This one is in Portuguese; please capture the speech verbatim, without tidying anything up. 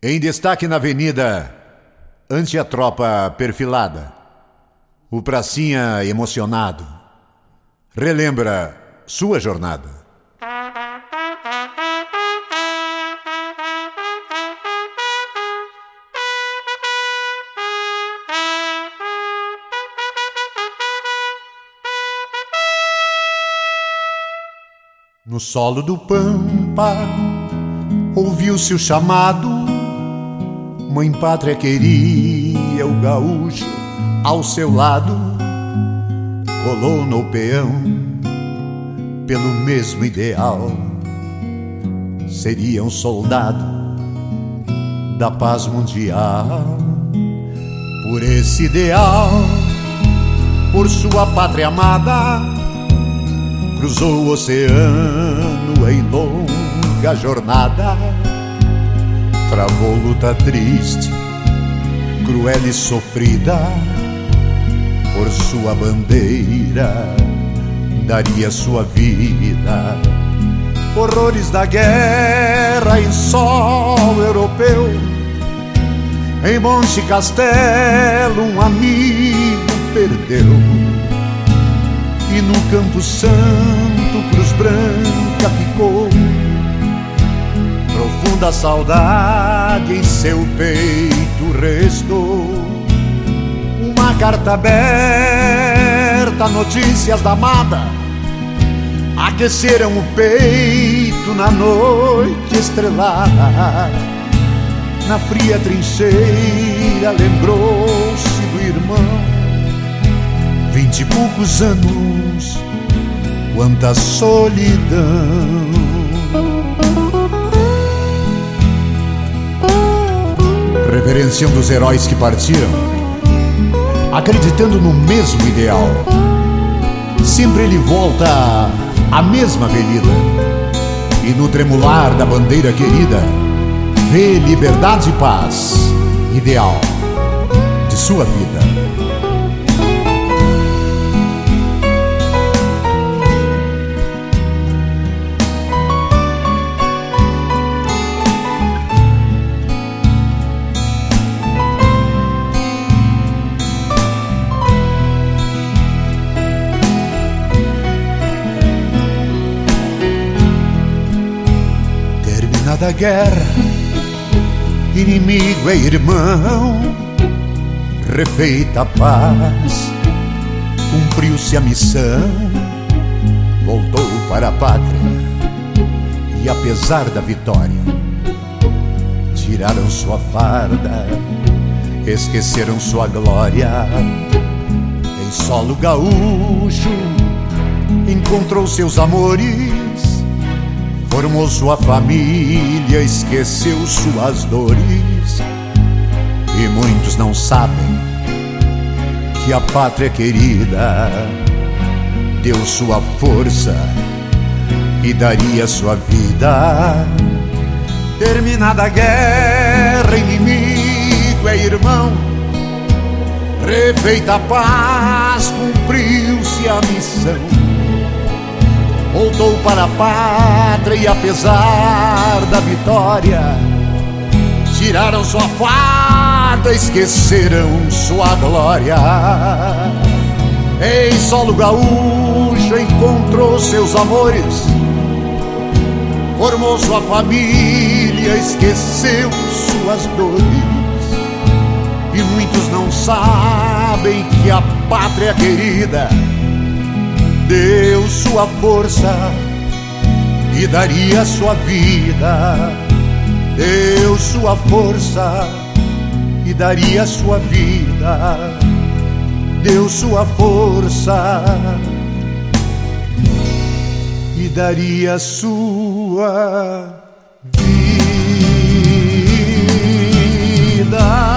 Em destaque na avenida, ante a tropa perfilada, o pracinha emocionado relembra sua jornada. No solo do pampa, ouviu-se o chamado. Mãe pátria queria o gaúcho ao seu lado. Colou no peão pelo mesmo ideal. Seria um soldado da paz mundial. Por esse ideal, por sua pátria amada, cruzou o oceano em longa jornada. Travou luta triste, cruel e sofrida. Por sua bandeira daria sua vida. Horrores da guerra em solo europeu. Em Monte Castelo um amigo perdeu. E no Campo Santo Cruz Branca ficou. Profunda saudade em seu peito restou. Uma carta aberta, notícias da amada aqueceram o peito na noite estrelada. Na fria trincheira lembrou-se do irmão. Vinte e poucos anos, quanta solidão. Reverenciando os heróis que partiram, acreditando no mesmo ideal. Sempre ele volta à mesma avenida, e no tremular da bandeira querida vê liberdade e paz, ideal de sua vida. Da guerra, inimigo é irmão. Refeita a paz, cumpriu-se a missão. Voltou para a pátria e apesar da vitória, tiraram sua farda, esqueceram sua glória. Em solo gaúcho encontrou seus amores. Formou sua família, esqueceu suas dores. E muitos não sabem que a pátria querida deu sua força e daria sua vida. Terminada a guerra, inimigo é irmão. Refeita a paz, cumpriu-se a missão. Voltou para a pátria e apesar da vitória, tiraram sua farda, esqueceram sua glória. Em solo gaúcho encontrou seus amores. Formou sua família, esqueceu suas dores. E muitos não sabem que a pátria querida deu sua força e daria sua vida. Deu sua força e daria sua vida. Deu sua força e daria sua vida.